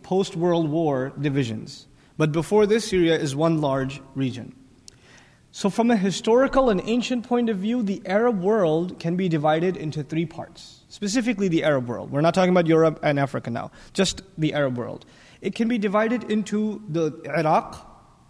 post-World War divisions. But before this, Syria is one large region. So from a historical and ancient point of view, the Arab world can be divided into three parts. Specifically the Arab world. We're not talking about Europe and Africa now. Just the Arab world. It can be divided into the Iraq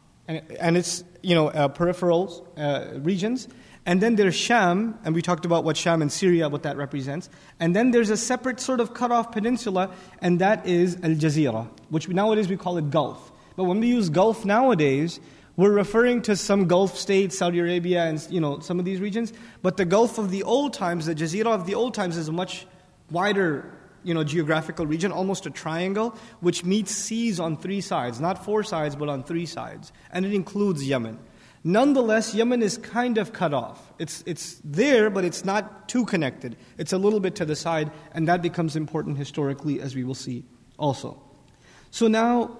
and its peripheral regions. And then there's Sham, and we talked about what Sham and Syria, what that represents. And then there's a separate sort of cut-off peninsula, and that is Al Jazeera, which nowadays we call it Gulf. But when we use Gulf nowadays, we're referring to some Gulf states, Saudi Arabia, and some of these regions. But the Gulf of the old times, the Jazeera of the old times, is a much wider, geographical region, almost a triangle, which meets seas on three sides, not four sides, but on three sides, and it includes Yemen. Nonetheless, Yemen is kind of cut off. It's there, but it's not too connected. It's a little bit to the side, and that becomes important historically, as we will see also. So now,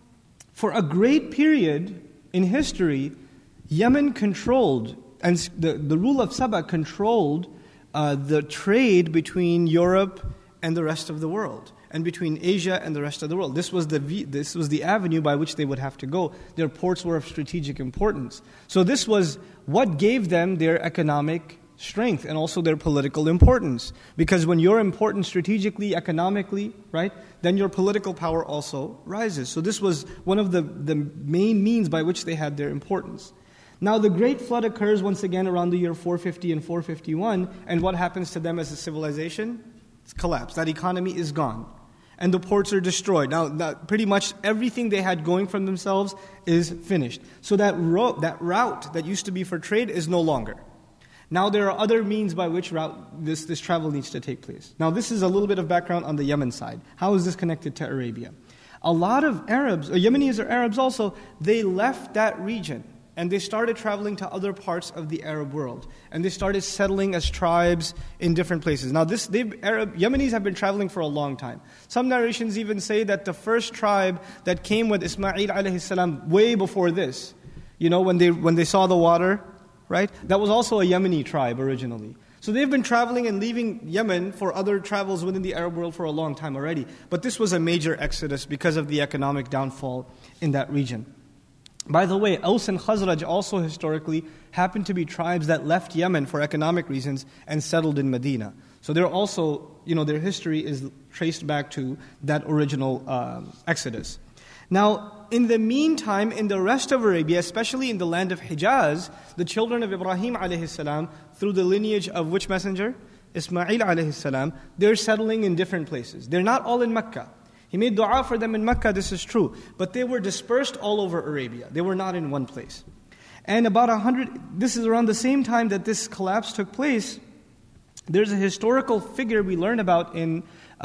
for a great period in history, Yemen controlled, and the rule of Saba controlled the trade between Europe and the rest of the world, and between Asia and the rest of the world. This was the avenue by which they would have to go. Their ports were of strategic importance. So this was what gave them their economic strength and also their political importance. Because when you're important strategically, economically, right, then your political power also rises. So this was one of the main means by which they had their importance. Now the Great Flood occurs once again around the year 450 and 451, and what happens to them as a civilization? It's collapsed. That economy is gone. And the ports are destroyed. Now, pretty much everything they had going from themselves is finished. So that route that used to be for trade is no longer. Now there are other means by which this travel needs to take place. Now this is a little bit of background on the Yemen side. How is this connected to Arabia? A lot of Arabs, or Yemenis or Arabs also, they left that region and they started traveling to other parts of the Arab world. And they started settling as tribes in different places. Now Yemenis have been traveling for a long time. Some narrations even say that the first tribe that came with Ismail alayhi salam way before this, when they saw the water, right? That was also a Yemeni tribe originally. So they've been traveling and leaving Yemen for other travels within the Arab world for a long time already. But this was a major exodus because of the economic downfall in that region. By the way, Aus and Khazraj also historically happened to be tribes that left Yemen for economic reasons and settled in Medina. So they're also, their history is traced back to that original exodus. Now, in the meantime, in the rest of Arabia, especially in the land of Hijaz, the children of Ibrahim alayhi salam, through the lineage of which messenger? Ismail alayhi salam, they're settling in different places. They're not all in Mecca. He made dua for them in Mecca, this is true. But they were dispersed all over Arabia. They were not in one place. And this is around the same time that this collapse took place. There's a historical figure we learn about in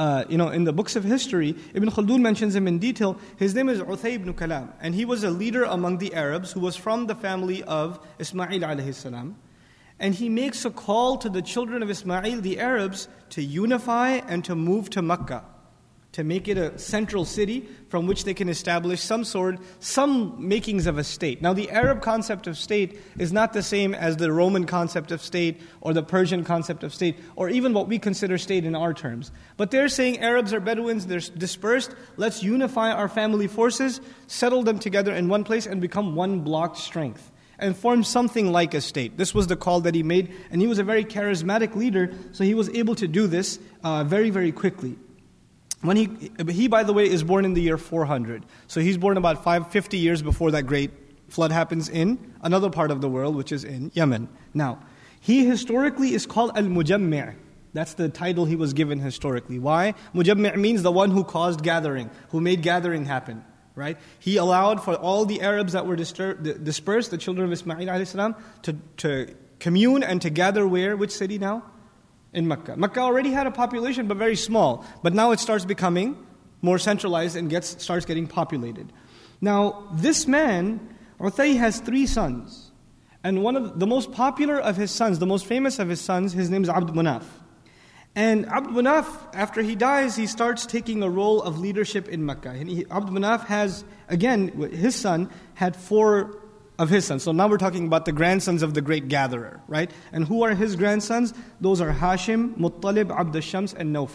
the books of history. Ibn Khaldun mentions him in detail. His name is Uthayy ibn Kalam. And he was a leader among the Arabs who was from the family of Ismail alayhi salam. And he makes a call to the children of Ismail, the Arabs, to unify and to move to Mecca, to make it a central city from which they can establish some makings of a state. Now the Arab concept of state is not the same as the Roman concept of state or the Persian concept of state or even what we consider state in our terms. But they're saying Arabs are Bedouins, they're dispersed, let's unify our family forces, settle them together in one place and become one blocked strength and form something like a state. This was the call that he made, and he was a very charismatic leader, so he was able to do this very, very quickly. When he, by the way, is born in the year 400. So he's born about 50 years before that great flood happens in another part of the world, which is in Yemen. Now, he historically is called Al-Mujammi'. That's the title he was given historically. Why? Mujammi' means the one who caused gathering, who made gathering happen. Right? He allowed for all the Arabs that were dispersed, the children of Ismail alayhi salam, to commune and to gather where? Which city now? In Mecca. Mecca already had a population, but very small. But now it starts becoming more centralized and starts getting populated. Now, this man, Uthayy, has 3 sons. And one of the most popular of his sons, the most famous of his sons, his name is Abd Manaf. And Abd Manaf, after he dies, he starts taking a role of leadership in Mecca. And Abd Manaf has, again, his son had 4 of his sons. So now we're talking about the grandsons of the great gatherer, right? And who are his grandsons? Those are Hashim, Muttalib, Abd al-Shams, and Nawfal.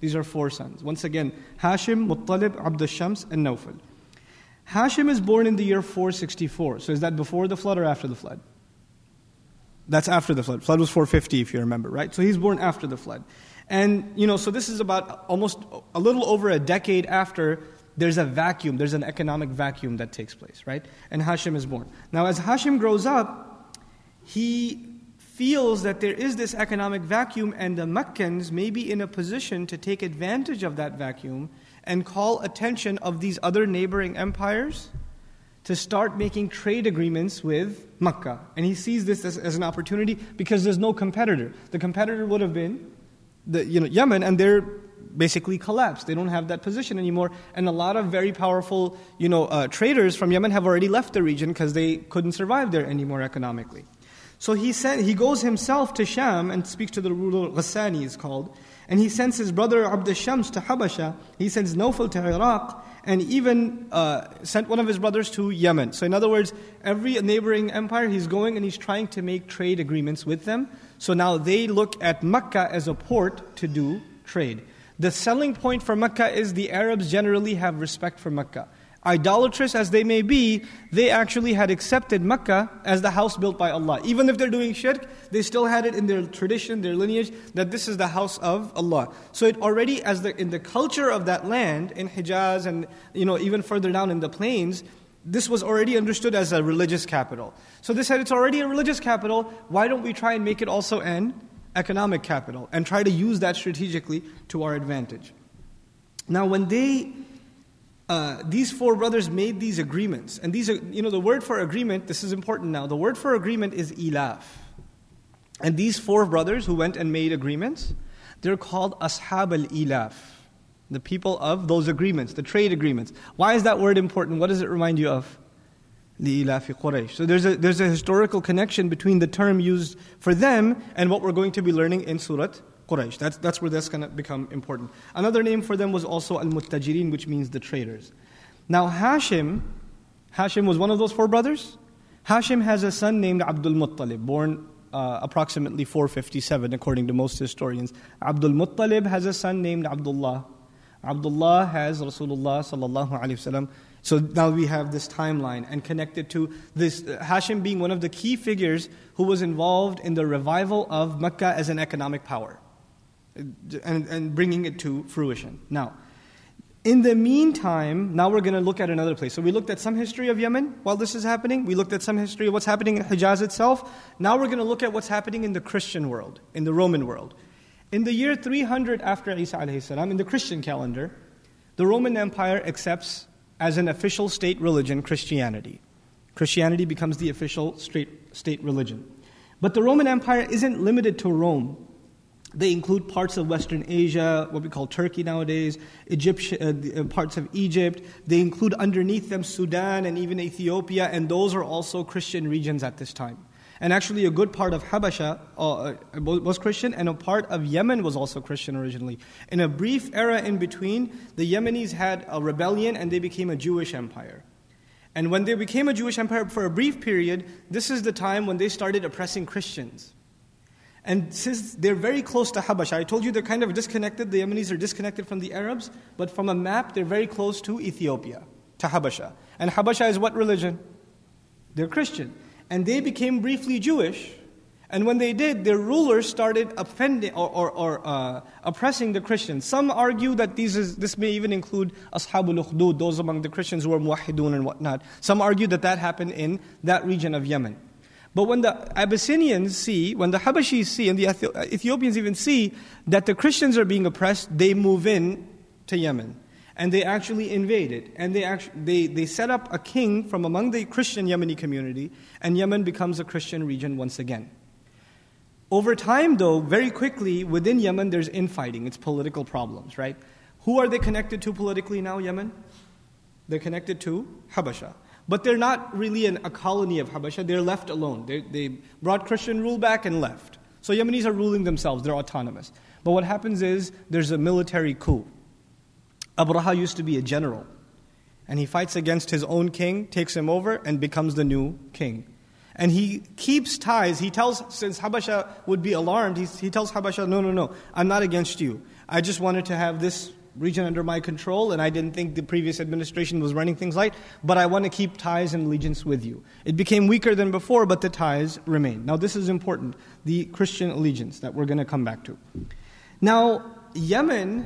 These are 4 sons. Once again, Hashim, Muttalib, Abd Shams, and Nawfal. Hashim is born in the year 464. So is that before the flood or after the flood? That's after the flood. Flood was 450 if you remember, right? So he's born after the flood. And, so this is about almost a little over a decade after there's a vacuum, there's an economic vacuum that takes place, right? And Hashim is born. Now as Hashim grows up, he feels that there is this economic vacuum and the Meccans may be in a position to take advantage of that vacuum and call attention of these other neighboring empires to start making trade agreements with Makkah. And he sees this as an opportunity because there's no competitor. The competitor would have been Yemen, and they're basically collapsed. They don't have that position anymore. And a lot of very powerful traders from Yemen have already left the region because they couldn't survive there anymore economically. So he goes himself to Sham and speaks to the ruler, Ghassani is called, and he sends his brother Abd Shams to Habasha, he sends Nawfal to Iraq, and even sent one of his brothers to Yemen. So in other words, every neighboring empire he's going and he's trying to make trade agreements with them. So now they look at Mecca as a port to do trade. The selling point for Mecca is the Arabs generally have respect for Mecca. Idolatrous as they may be, they actually had accepted Mecca as the house built by Allah. Even if they're doing shirk, they still had it in their tradition, their lineage, that this is the house of Allah. So it already, in the culture of that land, in Hijaz and even further down in the plains, this was already understood as a religious capital. So they said, it's already a religious capital, why don't we try and make it also an economic capital and try to use that strategically to our advantage. Now when these 4 brothers made these agreements, and these are, the word for agreement, this is important now, the word for agreement is ilaf. And these 4 brothers who went and made agreements, they're called ashab al-ilaf, the people of those agreements, the trade agreements. Why is that word important? What does it remind you of? Li-ilafi Quraysh. So there's a historical connection between the term used for them and what we're going to be learning in Surah Quraysh. That's where that's going to become important. Another name for them was also Al-Muttajirin, which means the traders. Now Hashim was one of those 4 brothers. Hashim has a son named Abdul Muttalib, born approximately 457 according to most historians. Abdul Muttalib has a son named Abdullah. Abdullah has Rasulullah sallallahu alaihi wasallam. So now we have this timeline and connected to this Hashim being one of the key figures who was involved in the revival of Mecca as an economic power and bringing it to fruition. Now, in the meantime, now we're going to look at another place. So we looked at some history of Yemen while this is happening. We looked at some history of what's happening in Hijaz itself. Now we're going to look at what's happening in the Christian world, in the Roman world. In the year 300 after Isa alayhi salam, in the Christian calendar, the Roman Empire accepts as an official state religion Christianity. Christianity becomes the official state religion. But the Roman Empire isn't limited to Rome. They include parts of Western Asia, what we call Turkey nowadays, parts of Egypt. They include underneath them Sudan and even Ethiopia, and those are also Christian regions at this time. And actually a good part of Habasha was Christian, and a part of Yemen was also Christian originally. In a brief era in between, the Yemenis had a rebellion and they became a Jewish empire. And when they became a Jewish empire for a brief period, this is the time when they started oppressing Christians. And since they're very close to Habasha, I told you they're kind of disconnected, the Yemenis are disconnected from the Arabs, but from a map, they're very close to Ethiopia, to Habasha. And Habasha is what religion? They're Christian. And they became briefly Jewish, and when they did, their rulers started offending or oppressing the Christians. Some argue that this may even include Ashabul Ukhdud, those among the Christians who are Muwahhidun and whatnot. Some argue that happened in that region of Yemen. But when the Abyssinians see, when the Habashis see, and the Ethiopians even see that the Christians are being oppressed, they move in to Yemen. And they actually invade it. And they set up a king from among the Christian Yemeni community, and Yemen becomes a Christian region once again. Over time, though, very quickly, within Yemen, there's infighting. It's political problems, right? Who are they connected to politically now, Yemen? They're connected to Habasha. But they're not really a colony of Habasha. They're left alone. They brought Christian rule back and left. So Yemenis are ruling themselves. They're autonomous. But what happens is there's a military coup. Abraha used to be a general. And he fights against his own king, takes him over, and becomes the new king. And he keeps ties. He tells, since Habasha would be alarmed, he tells Habasha, no, I'm not against you. I just wanted to have this region under my control, and I didn't think the previous administration was running things right, but I want to keep ties and allegiance with you. It became weaker than before, but the ties remain. Now this is important, the Christian allegiance that we're going to come back to. Now, Yemen,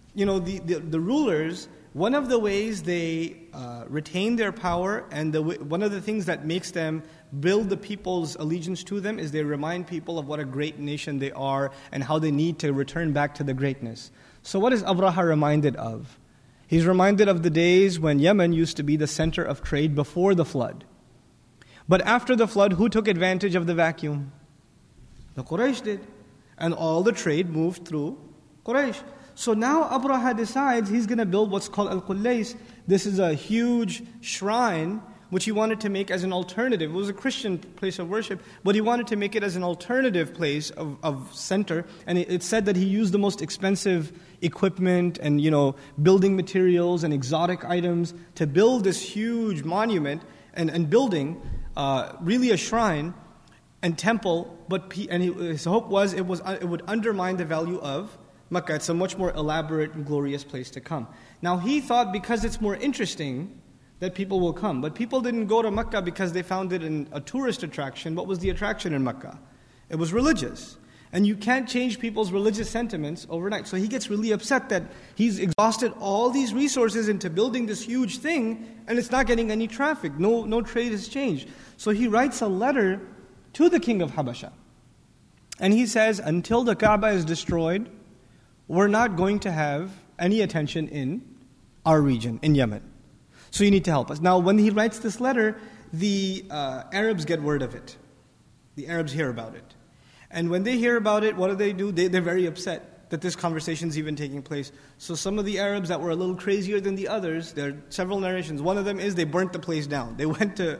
the rulers, one of the ways they retain their power, and one of the things that makes them build the people's allegiance to them, is they remind people of what a great nation they are and how they need to return back to the greatness. So what is Abraha reminded of? He's reminded of the days when Yemen used to be the center of trade before the flood. But after the flood, who took advantage of the vacuum? The Quraysh did. And all the trade moved through Quraysh. So now Abraha decides he's going to build what's called Al-Qullays. This is a huge shrine which he wanted to make as an alternative. It was a Christian place of worship, but he wanted to make it as an alternative place of center. And it said that he used the most expensive equipment and building materials and exotic items to build this huge monument and building, really a shrine and temple. His hope was it would undermine the value of Makkah. It's a much more elaborate and glorious place to come. Now he thought because it's more interesting that people will come. But people didn't go to Makkah because they found it a tourist attraction. What was the attraction in Makkah? It was religious. And you can't change people's religious sentiments overnight. So he gets really upset that he's exhausted all these resources into building this huge thing and it's not getting any traffic. No trade has changed. So he writes a letter to the king of Habasha. And he says, until the Kaaba is destroyed, we're not going to have any attention in our region, in Yemen. So you need to help us. Now, when he writes this letter, the Arabs get word of it. The Arabs hear about it. And when they hear about it, what do? They're very upset that this conversation is even taking place. So some of the Arabs that were a little crazier than the others, there are several narrations. One of them is they burnt the place down. They went to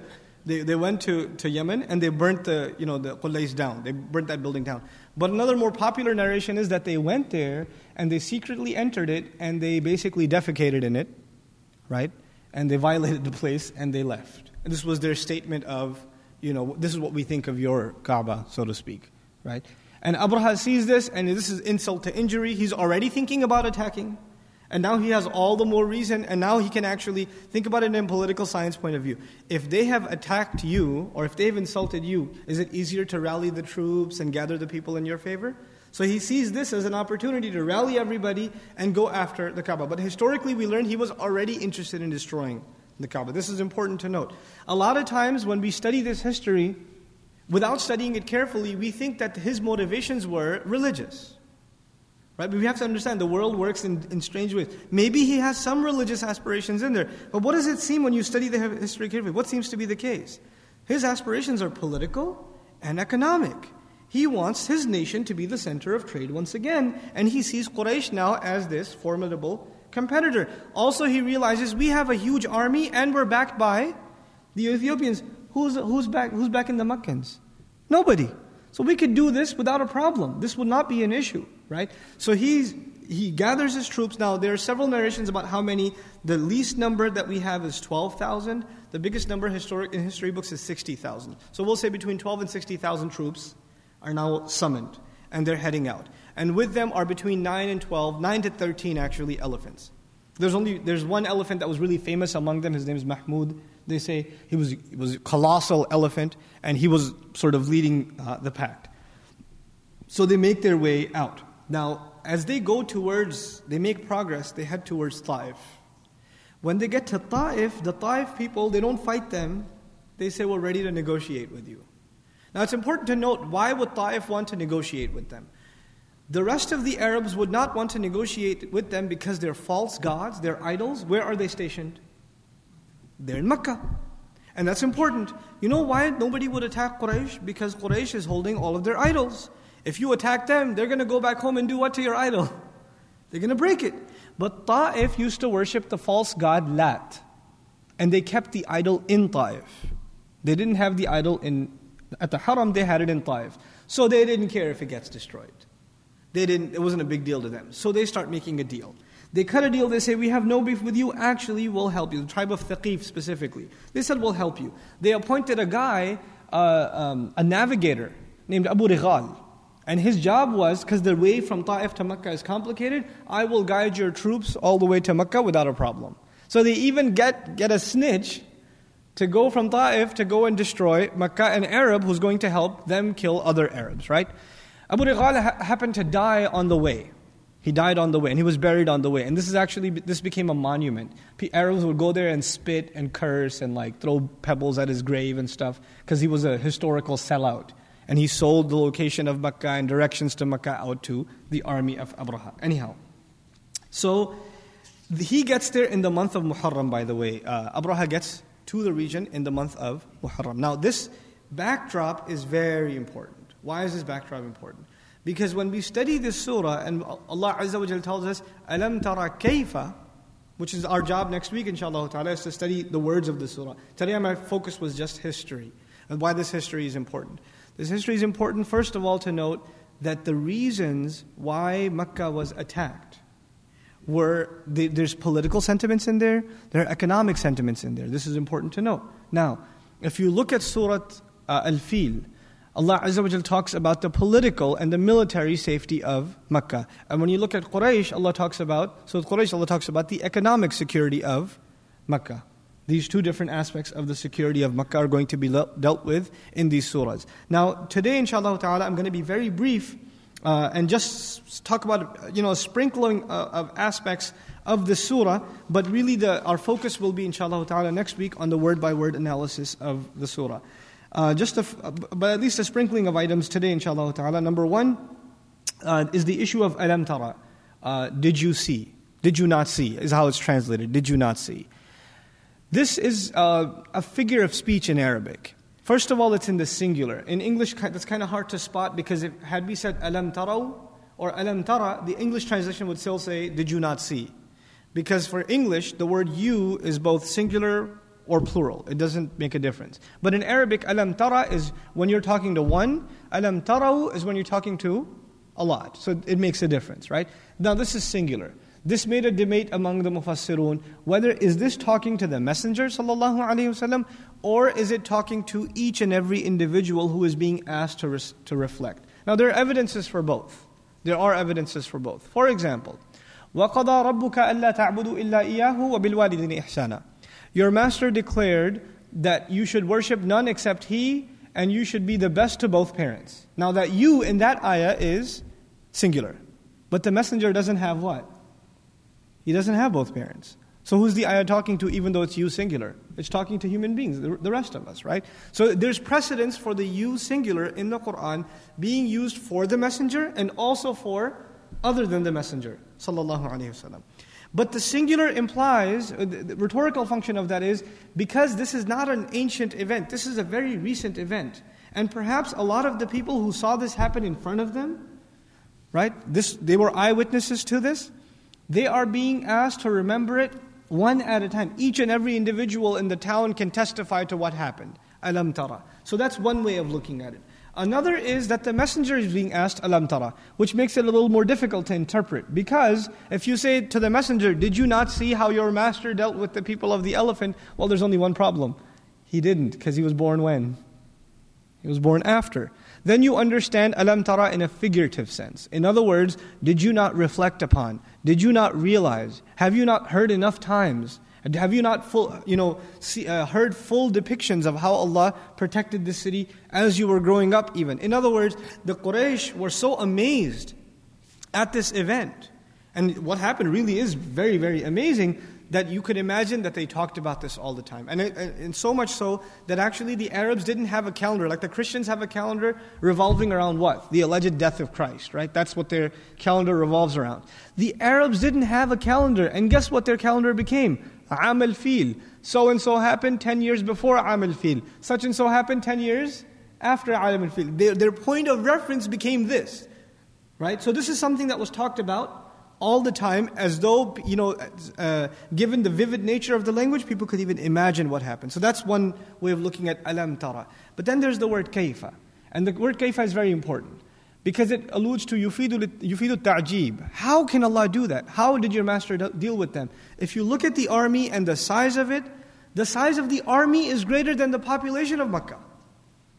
Yemen and they burnt the Qullays down. They burnt that building down. But another more popular narration is that they went there and they secretly entered it and they basically defecated in it, right? And they violated the place and they left. And this was their statement of, this is what we think of your Kaaba, so to speak, right? And Abraha sees this, and this is insult to injury. He's already thinking about attacking. And now he has all the more reason, and now he can actually think about it in a political science point of view. If they have attacked you, or if they've insulted you, is it easier to rally the troops and gather the people in your favor? So he sees this as an opportunity to rally everybody and go after the Kaaba. But historically we learned he was already interested in destroying the Kaaba. This is important to note. A lot of times when we study this history, without studying it carefully, we think that his motivations were religious. Right? But we have to understand the world works in strange ways. Maybe he has some religious aspirations in there. But what does it seem when you study the history carefully? What seems to be the case? His aspirations are political and economic. He wants his nation to be the center of trade once again. And he sees Quraysh now as this formidable competitor. Also, he realizes we have a huge army and we're backed by the Ethiopians. Who's back in the Meccans? Nobody. So we could do this without a problem. This would not be an issue, right? So he gathers his troops. Now, there are several narrations about how many. The least number that we have is 12,000. The biggest number in history books is 60,000. So we'll say between 12 and 60,000 troops are now summoned, and they're heading out. And with them are between 9 to 13 actually elephants. There's one elephant that was really famous among them. His name is Mahmud. They say he was a colossal elephant, and he was sort of leading the pack. So they make their way out. Now, as they make progress, they head towards Ta'if. When they get to Ta'if, the Ta'if people, they don't fight them. They say, we're ready to negotiate with you. Now, it's important to note, why would Ta'if want to negotiate with them? The rest of the Arabs would not want to negotiate with them because they're false gods, they're idols. Where are they stationed? They're in Mecca. And that's important. You know why nobody would attack Quraysh? Because Quraysh is holding all of their idols. If you attack them, they're going to go back home and do what to your idol? They're going to break it. But Ta'if used to worship the false god Lat. And they kept the idol in Ta'if. They didn't have the idol at the Haram, they had it in Ta'if. So they didn't care if it gets destroyed. It wasn't a big deal to them. So they start making a deal. They cut a deal, they say, we have no beef with you, actually we'll help you. The tribe of Thaqif specifically. They said, we'll help you. They appointed a guy, a navigator, named Abu Righal. And his job was, because the way from Ta'if to Mecca is complicated, I will guide your troops all the way to Mecca without a problem. So they even get a snitch to go from Ta'if to go and destroy Mecca, an Arab who's going to help them kill other Arabs, right? Abu Rigal happened to die on the way. He died on the way, and he was buried on the way. And this became a monument. Arabs would go there and spit and curse and like throw pebbles at his grave and stuff, because he was a historical sellout. And he sold the location of Mecca and directions to Mecca out to the army of Abraha. Anyhow, so he gets there in the month of Muharram, by the way. Abraha gets to the region in the month of Muharram. Now this backdrop is very important. Why is this backdrop important? Because when we study this surah, and Allah Azza wa Jalla tells us, Alam tara kayfa, which is our job next week, inshallah ta'ala, is to study the words of the surah. Today my focus was just history, and why this history is important. This history is important, first of all, to note that the reasons why Mecca was attacked there's political sentiments in there, there are economic sentiments in there. This is important to note. Now, if you look at Surah Al-Fil, Allah Azza wa Jalla talks about the political and the military safety of Mecca. And when you look at Quraysh, Allah talks about the economic security of Mecca. These two different aspects of the security of Mecca are going to be dealt with in these surahs. Now, today, inshallah ta'ala, I'm going to be very brief and just talk about a sprinkling of aspects of the surah, but really our focus will be, inshallah ta'ala, next week on the word-by-word analysis of the surah. But at least a sprinkling of items today, inshallah ta'ala. Number one is the issue of Alam Tara. Did you see? Did you not see? Is how it's translated. Did you not see? This is a figure of speech in Arabic. First of all, it's in the singular. In English, that's kind of hard to spot, because had we said Alam Taraw or Alam Tara, the English translation would still say, did you not see? Because for English, the word you is both singular or plural. It doesn't make a difference. But in Arabic, Alam Tara is when you're talking to one, Alam Taraw is when you're talking to a lot. So it makes a difference, right? Now this is singular. This made a debate among the Mufassirun, whether is this talking to the Messenger sallallahu alaihi wasallam, or is it talking to each and every individual who is being asked to reflect. Now there are evidences for both. For example, وَقَضَى رَبُّكَ أَلَّا تَعْبُدُوا إِلَّا إِيَّاهُ وَبِالْوَالِدَيْنِ إِحْسَانًا. Your master declared that you should worship none except He, and you should be the best to both parents. Now that you in that ayah is singular. But the messenger doesn't have what? He doesn't have both parents. So who's the ayah talking to, even though it's you singular? It's talking to human beings, the rest of us, right? So there's precedence for the you singular in the Qur'an being used for the messenger and also for other than the messenger, sallallahu alaihi wasallam. But the singular implies, the rhetorical function of that is, because this is not an ancient event, this is a very recent event. And perhaps a lot of the people who saw this happen in front of them, right? They were eyewitnesses to this. They are being asked to remember it one at a time. Each and every individual in the town can testify to what happened. Alam Tara. So that's one way of looking at it. Another is that the messenger is being asked Alam Tara, which makes it a little more difficult to interpret. Because if you say to the messenger, did you not see how your master dealt with the people of the elephant? Well, there's only one problem. He didn't, because he was born when? He was born after. Then you understand Alam Tara in a figurative sense. In other words, did you not reflect upon? Did you not realize? Have you not heard enough times? Have you not heard full depictions of how Allah protected this city as you were growing up even? In other words, the Quraysh were so amazed at this event. And what happened really is very, very amazing, that you could imagine that they talked about this all the time. And so much so that actually the Arabs didn't have a calendar. Like the Christians have a calendar revolving around what? The alleged death of Christ, right? That's what their calendar revolves around. The Arabs didn't have a calendar. And guess what their calendar became? Aam al-Fil. So-and-so happened 10 years before Aam al-Fil. Such and so happened 10 years after Aam al-Fil. Their point of reference became this, right? So this is something that was talked about all the time, as though, given the vivid nature of the language, people could even imagine what happened. So that's one way of looking at Alam Tara. But then there's the word kayfa. And the word kayfa is very important, because it alludes to yufidu ta'jib. How can Allah do that? How did your master deal with them? If you look at the army and the size of it, the size of the army is greater than the population of Makkah.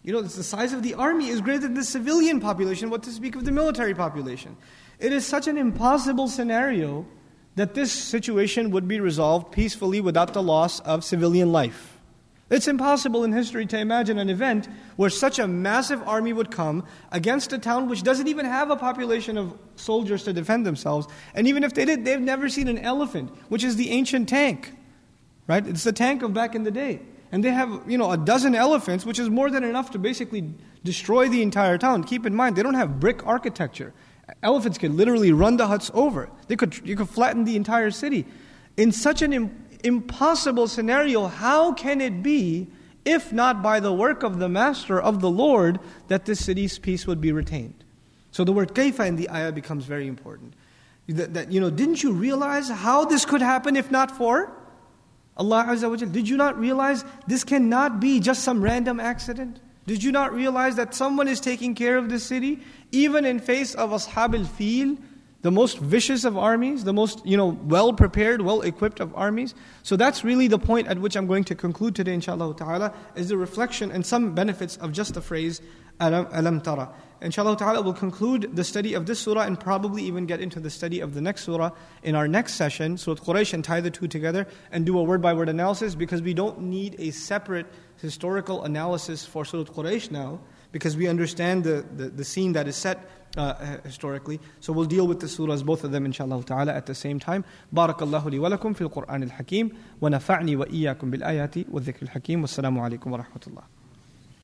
The size of the army is greater than the civilian population, what to speak of the military population. It is such an impossible scenario that this situation would be resolved peacefully without the loss of civilian life. It's impossible in history to imagine an event where such a massive army would come against a town which doesn't even have a population of soldiers to defend themselves. And even if they did, they've never seen an elephant, which is the ancient tank. Right? It's the tank of back in the day. And they have, a dozen elephants, which is more than enough to basically destroy the entire town. Keep in mind, they don't have brick architecture. Elephants can literally run the huts over. You could flatten the entire city. In such an impossible scenario, how can it be, if not by the work of the Master, of the Lord, that this city's peace would be retained? So the word kayfa in the ayah becomes very important. Didn't you realize how this could happen if not for Allah Azza wa Jal? Did you not realize this cannot be just some random accident? Did you not realize that someone is taking care of this city, even in face of Ashab al-Fil, the most vicious of armies, the most, well-prepared, well-equipped of armies? So that's really the point at which I'm going to conclude today, inshallah ta'ala, is the reflection and some benefits of just the phrase, alam tara. Inshallah ta'ala, we'll conclude the study of this surah and probably even get into the study of the next surah in our next session, Surah Quraysh, and tie the two together and do a word-by-word analysis, because we don't need a separate historical analysis for Surah Quraysh now, because we understand the scene that is set historically. So we'll deal with the surahs, both of them, inshallah ta'ala, at the same time. Barakallahu li wa lakum fil Qur'an al-Hakim, wa nafa'ni wa iyyakum bil ayati wa dhikr al-Hakim. Wassalamu alaikum wa rahmatullah.